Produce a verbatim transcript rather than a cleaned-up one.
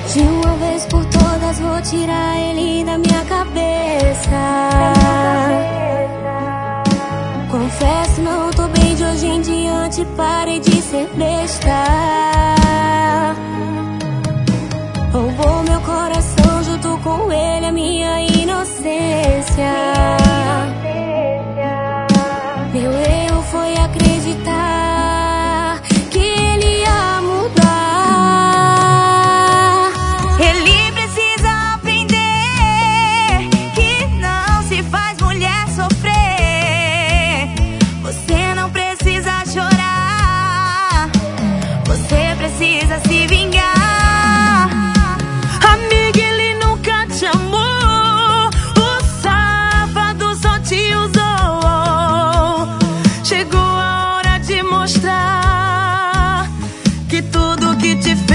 De uma vez por todas vou tirar ele da minha cabeça. Confesso, não tô bem de hoje em diante, parei de ser besta. Roubou meu coração junto com ele, a minha inocência. Meu erro foi acreditar que ele ia mudar. Ele precisa aprender que não se faz mulher sofrer. Você não precisa chorar, você precisa se vingar. Amiga, ele nunca te amou, o sábado só te usou. Chegou a hora de mostrar que tudo que te